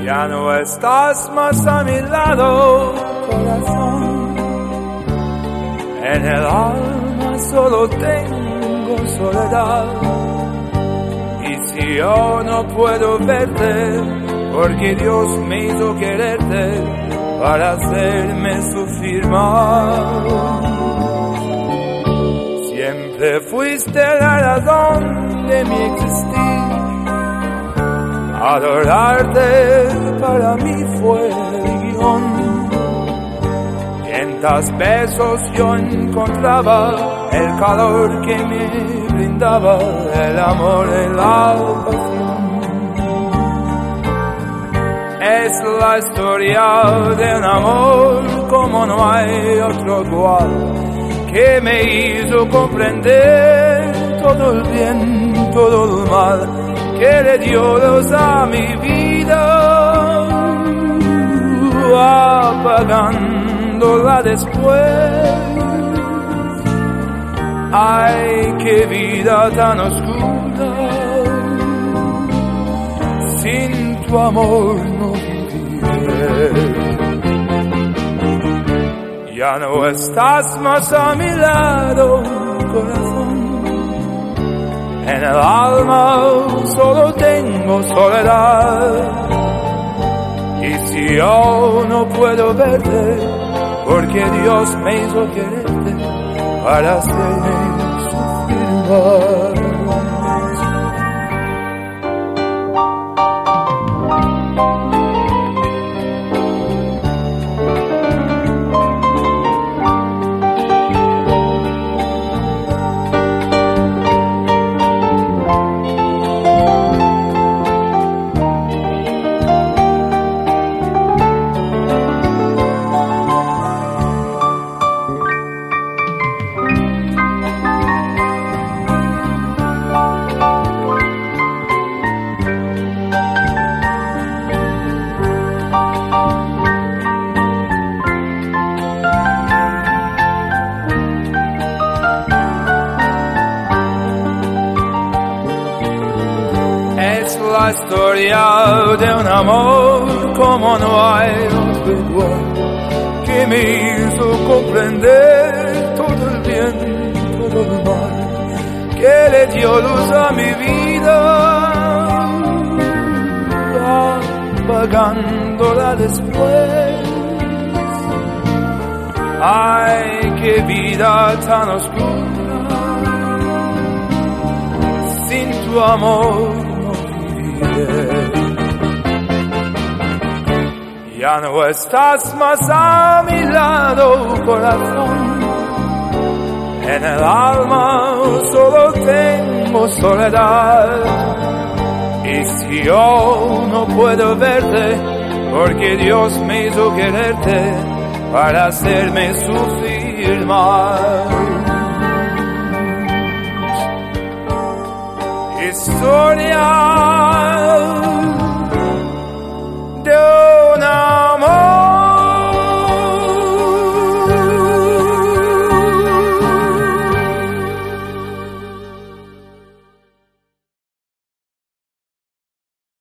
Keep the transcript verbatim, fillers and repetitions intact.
Ya no estás más a mi lado, corazón. En el alma solo tengo soledad. Y si yo no puedo verte, porque Dios me hizo quererte para hacerme sufrir más. Siempre fuiste la razón de mi existir. Adorarte para mí fue religión. Mientras besos yo encontraba el calor que me brindaba el amor y la pasión. Es la historia de un amor como no hay otro igual, que me hizo comprender todo el bien, todo el mal, que le dio luz a mi vida, apagándola después. Ay, qué vida tan oscura, sin tu amor no viviré. Ya no estás más a mi lado, corazón. En el alma solo tengo soledad. Y si yo no puedo verte, porque Dios me hizo quererte para hacerme sufrir más. La historia de un amor como no hay otro igual, que me hizo comprender todo el bien, todo el mal, que le dio luz a mi vida, apagándola después. Ay, qué vida tan oscura, sin tu amor. Ya no estás más a mi lado, corazón. En el alma solo tengo soledad. Y si yo no puedo verte, porque Dios me hizo quererte para hacerme sufrir más. Historia